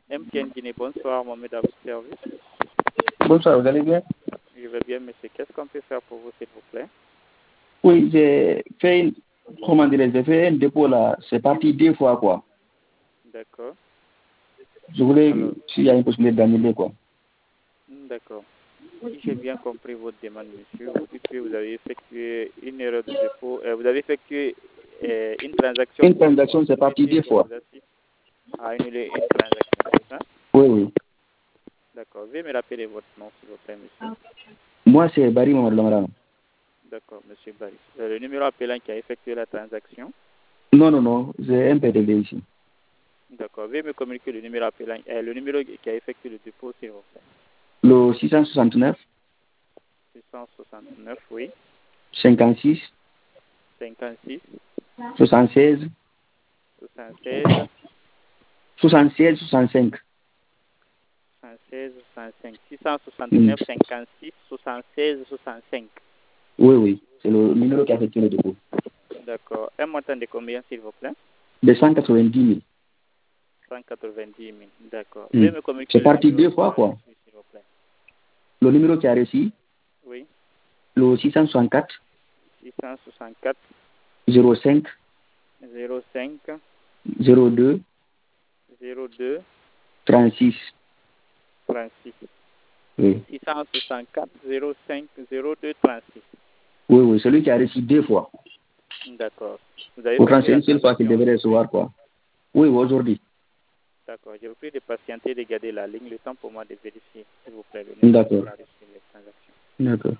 MTN Guinée, bonsoir, Mohamed à votre service. Bonsoir, vous allez bien? Je vais bien, monsieur. Qu'est-ce qu'on peut faire pour vous, s'il vous plaît? Oui, j'ai fait, j'ai fait un dépôt là, c'est parti 2 fois quoi. D'accord. Je voulais, Alors, s'il y a une possibilité d'annuler quoi. d'accord. Si j'ai bien compris votre demande, monsieur, vous dites que vous avez effectué une erreur de dépôt, vous avez effectué une transaction. Une transaction, c'est parti 2 fois. Vous assiste à annuler une transaction, c'est ça? Oui, oui. D'accord. Veuillez me rappeler votre nom, s'il vous plaît, monsieur. Moi, c'est Barry Mohamed Lamara. D'accord, monsieur Barry. Le numéro appelant qui a effectué la transaction. Non, j'ai un PDV ici. D'accord. Veuillez me communiquer le numéro appelant, le numéro qui a effectué le dépôt, s'il vous plaît. Le 669 669, oui. 56 56 76 76 76 65. 76 65 669 56 76 65. Oui, c'est le numéro qui a effectué le dépôt. D'accord. Un montant de combien, s'il vous plaît? De 190 000. 190 000. D'accord. Veuillez me communiquer C'est le parti numéro 2 fois quoi. reçu, s'il vous plaît. Le numéro qui a reçu, Oui. le 664 664 05 05 02 02 36. 36. Oui. 664 05 02 36. Oui, celui qui a reçu 2 fois. D'accord. Vous avez Pourtant, effectué c'est la une seule fois qu'il transaction devrait aujourd'hui? recevoir quoi. Oui, aujourd'hui. D'accord. Je vous prie de patienter, de garder la ligne, le temps pour moi de vérifier, s'il vous plaît, le numéro D'accord. qui a reçu les transactions. D'accord.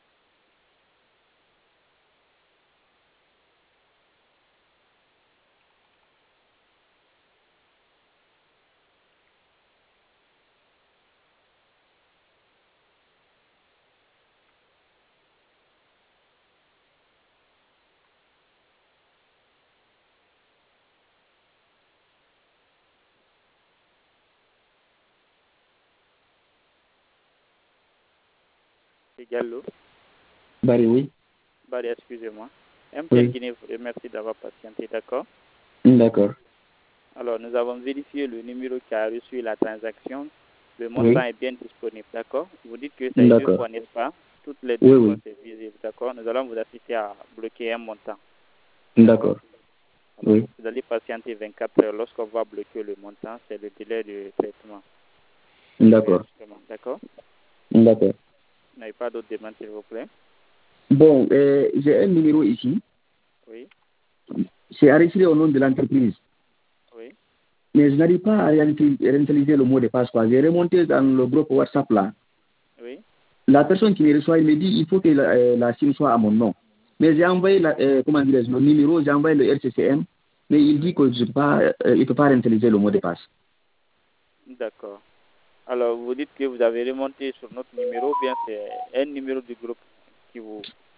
C'est Gallo. Barry, oui. Barry, excusez-moi. MTN Oui. Guinée vous remercie d'avoir patienté, d'accord? D'accord. Alors, nous avons vérifié le numéro qui a reçu la transaction. Le montant Oui. est bien disponible, d'accord? Vous dites que c'est 2 D'accord. fois, n'est-ce pas? Toutes les 2 fois, Oui. c'est visible, d'accord? Nous allons vous assister à bloquer un montant, d'accord? D'accord. Alors, Oui. vous allez patienter 24 heures. Lorsqu'on va bloquer le montant, c'est le délai de traitement. D'accord. D'accord? D'accord. Vous n'avez pas d'autres demandes, s'il vous plaît? Bon, j'ai un numéro ici. Oui. C'est enregistré au nom de l'entreprise. Oui. Mais je n'arrive pas à réinitialiser le mot de passe quoi. J'ai remonté dans le groupe WhatsApp là. Oui. La personne qui me reçoit, il me dit il faut que la SIM soit à mon nom. Mais j'ai envoyé le numéro, j'ai envoyé le RCCM, mais il dit que je ne peut pas réinitialiser le mot de passe. D'accord. Alors, vous dites que vous avez remonté sur notre numéro, ou bien c'est un numéro du groupe qui vous...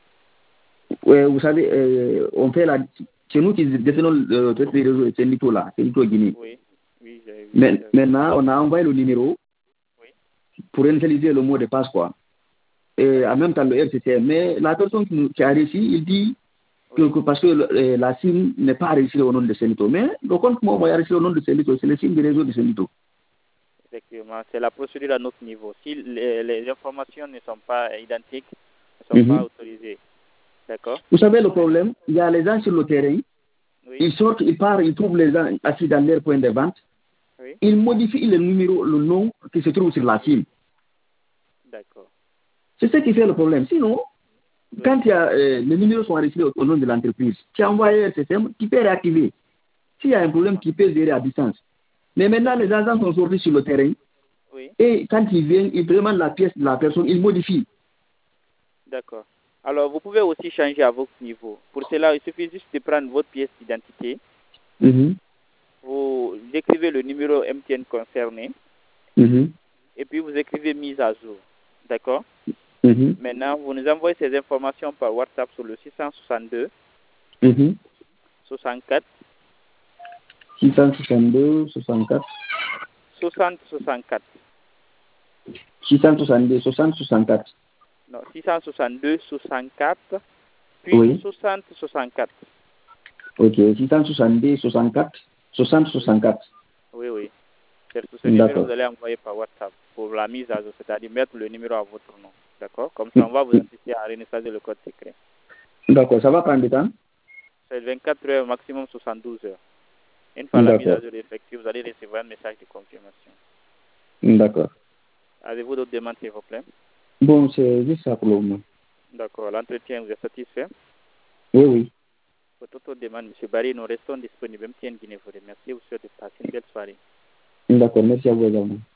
Vous savez, on fait c'est nous qui détenons le réseau, c'est Nito là, c'est Nito Guinée. Oui. Oui, j'ai vu. Mais, maintenant, on a envoyé le numéro pour réinitialiser le mot de passe quoi. Et en même temps le RCCM. Mais la personne qui a réussi, il dit que parce que la SIM n'est pas enregistrée au nom de Senito. Mais le compte moi, est enregistré au nom de Senito, c'est le SIM du réseau de Senito. Effectivement, c'est la procédure à notre niveau. Si les informations ne sont pas identiques, ne sont pas autorisées. D'accord? Vous savez le problème, il y a les gens sur le terrain, ils sortent, ils partent, ils trouvent les gens assis dans leur point de vente, ils modifient le numéro, le nom qui se trouve sur la SIM. D'accord. C'est ce qui fait le problème. Sinon, quand il y a, les numéros sont enregistrés au nom de l'entreprise, tu as envoyé un système, tu peux réactiver. S'il y a un problème, tu peux gérer à distance. Mais maintenant, les agents sont sortis sur le terrain. Et quand ils viennent, ils demandent la pièce de la personne, ils modifient. D'accord. Alors, vous pouvez aussi changer à votre niveau. Pour cela, il suffit juste de prendre votre pièce d'identité. Vous écrivez le numéro MTN concerné. Et puis, vous écrivez mise à jour. D'accord? Maintenant, vous nous envoyez ces informations par WhatsApp sur le 662 64 662 64 60 64. 662 60 64. Non, 662 64 puis 60 64. Ok, 662 64 60 64. Oui. C'est sur ce numéro que vous allez envoyer par WhatsApp pour la mise à jour, c'est-à-dire mettre le numéro à votre nom. D'accord? Comme ça, on va vous assister à réinstaller le code secret. D'accord, ça va prendre du temps? C'est 24 heures, maximum 72 heures. Une fois la mise à jour effective, vous allez recevoir un message de confirmation. D'accord. Avez-vous d'autres demandes, s'il vous plaît? Bon, c'est juste ça pour le moment. D'accord. L'entretien, vous êtes satisfait? Oui, oui. Pour toute autre demande, M. Barry, nous restons disponibles. MTN Guinée vous remercie. Vous souhaite de passer une belle soirée. D'accord, merci à vous également.